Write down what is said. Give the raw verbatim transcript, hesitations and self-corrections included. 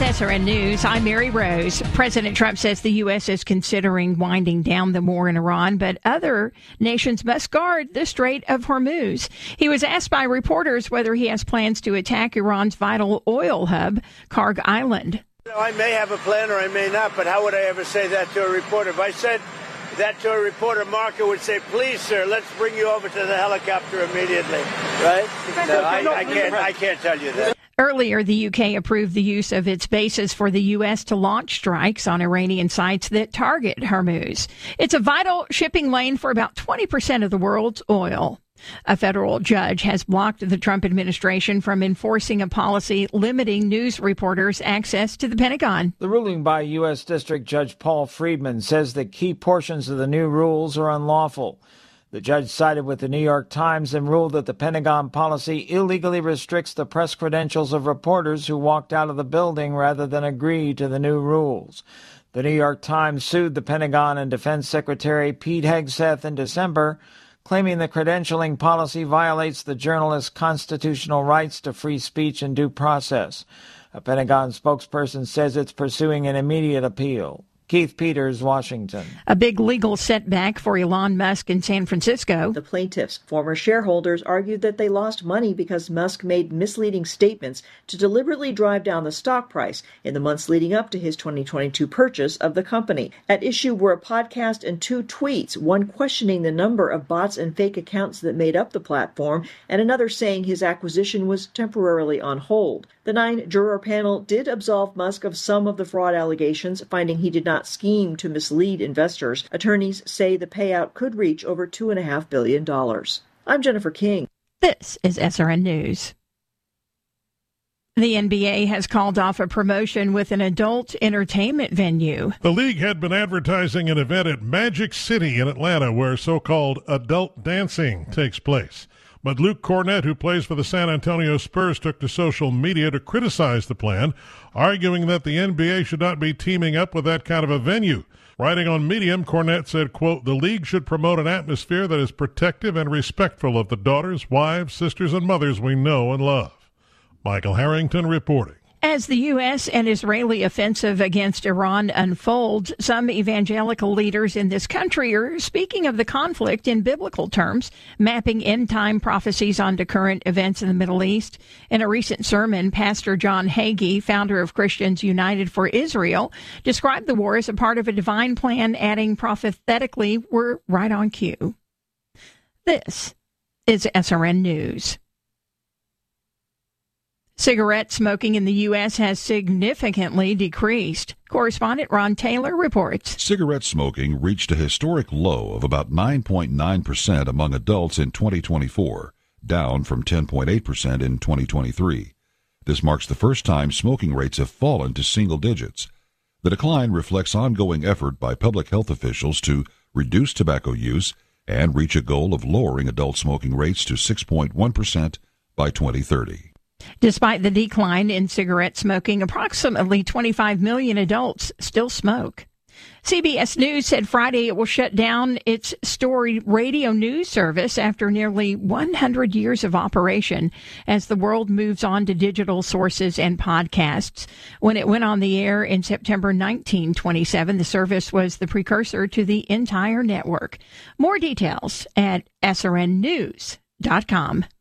S R N News. I'm Mary Rose. President Trump says the U S is considering winding down the war in Iran, but other nations must guard the Strait of Hormuz. He was asked by reporters whether he has plans to attack Iran's vital oil hub, Karg Island. I may have a plan or I may not, but how would I ever say that to a reporter? If I said that to a reporter, Marco would say, please, sir, let's bring you over to the helicopter immediately, right? No, I, I can't, I can't tell you that. Earlier, the U K approved the use of its bases for the U S to launch strikes on Iranian sites that target Hormuz. It's a vital shipping lane for about twenty percent of the world's oil. A federal judge has blocked the Trump administration from enforcing a policy limiting news reporters' access to the Pentagon. The ruling by U S. District Judge Paul Friedman says that key portions of the new rules are unlawful. The judge sided with the New York Times and ruled that the Pentagon policy illegally restricts the press credentials of reporters who walked out of the building rather than agree to the new rules. The New York Times sued the Pentagon and Defense Secretary Pete Hegseth in December, claiming the credentialing policy violates the journalist's constitutional rights to free speech and due process. A Pentagon spokesperson says it's pursuing an immediate appeal. Keith Peters, Washington. A big legal setback for Elon Musk in San Francisco. The plaintiffs, former shareholders, argued that they lost money because Musk made misleading statements to deliberately drive down the stock price in the months leading up to his twenty twenty-two purchase of the company. At issue were a podcast and two tweets, one questioning the number of bots and fake accounts that made up the platform, and another saying his acquisition was temporarily on hold. The nine-juror panel did absolve Musk of some of the fraud allegations, finding he did not scheme to mislead investors. Attorneys say the payout could reach over two point five billion dollars. I'm Jennifer King. This is S R N News. The N B A has called off a promotion with an adult entertainment venue. The league had been advertising an event at Magic City in Atlanta where so-called adult dancing takes place. But Luke Cornett, who plays for the San Antonio Spurs, took to social media to criticize the plan, arguing that the N B A should not be teaming up with that kind of a venue. Writing on Medium, Cornett said, quote, the league should promote an atmosphere that is protective and respectful of the daughters, wives, sisters, and mothers we know and love. Michael Harrington reporting. As the U S and Israeli offensive against Iran unfolds, some evangelical leaders in this country are speaking of the conflict in biblical terms, mapping end-time prophecies onto current events in the Middle East. In a recent sermon, Pastor John Hagee, founder of Christians United for Israel, described the war as a part of a divine plan, adding prophetically, we're right on cue. This is S R N News. Cigarette smoking in the U S has significantly decreased. Correspondent Ron Taylor reports. Cigarette smoking reached a historic low of about nine point nine percent among adults in twenty twenty-four, down from ten point eight percent in twenty twenty-three. This marks the first time smoking rates have fallen to single digits. The decline reflects ongoing effort by public health officials to reduce tobacco use and reach a goal of lowering adult smoking rates to six point one percent by twenty thirty. Despite the decline in cigarette smoking, approximately twenty-five million adults still smoke. C B S News said Friday it will shut down its storied radio news service after nearly one hundred years of operation as the world moves on to digital sources and podcasts. When it went on the air in September nineteen twenty-seven, the service was the precursor to the entire network. More details at S R N news dot com.